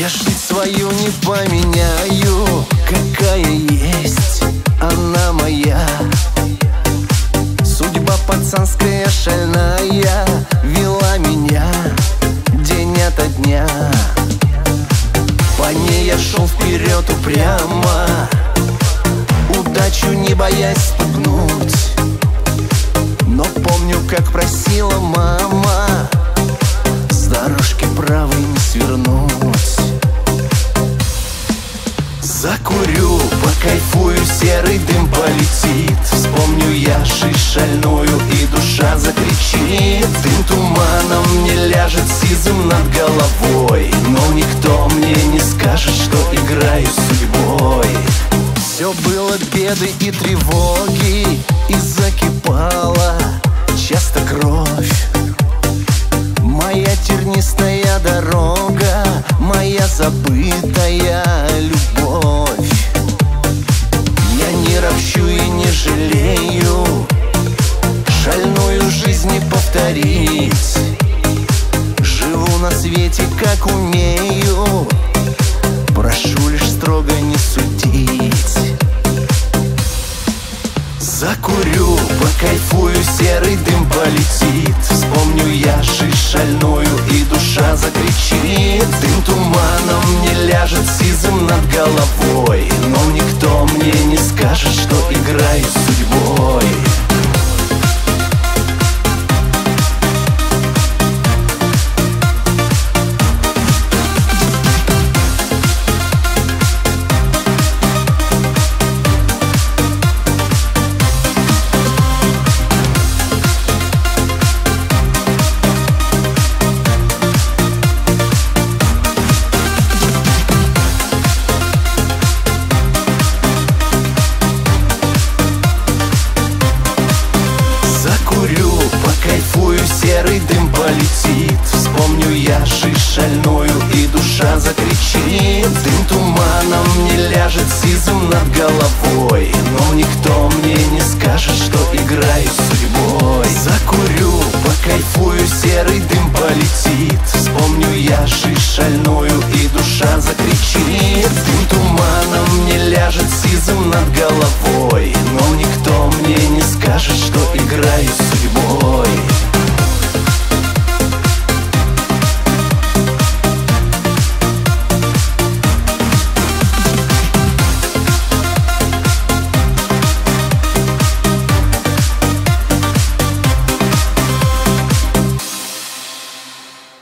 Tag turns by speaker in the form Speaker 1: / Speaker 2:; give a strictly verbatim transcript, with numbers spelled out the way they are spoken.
Speaker 1: Я ж ведь свою не поменяю, какая есть она моя. Судьба пацанская шальная вела меня день ото дня. По ней я шел вперед упрямо, удачу не боясь спугнуть. Но помню, как просила мама с дорожки правой не свернуть. Закурю, покайфую, серый дым полетит. Вспомню я жизнь шальную, и душа закричит. Дым туманом мне ляжет сизым над головой, но никто мне не скажет, что играю с судьбой. Все было беды и тревоги, и закипала часто кровь. Моя тернистая дорога, моя забытая любовь. Я не ропщу и не жалею, шальную жизнь не повторить. Живу на свете как умею, прошу лишь строго не судить. Закурю, покайфую, серый дым полетит. Вспомню я жизнь шальную, и душа закричит. Дым туманом мне ляжет сизым над головой, но никто мне не скажет, что играю с судьбой. Покайфую, серый дым полетит. Вспомню я жизнь шальную, и душа закричит. Дым туманом мне ляжет сизым над головой, но никто мне не скажет, что играю с судьбой. Закурю, покайфую, серый дым полетит. Вспомню я жизнь шальную,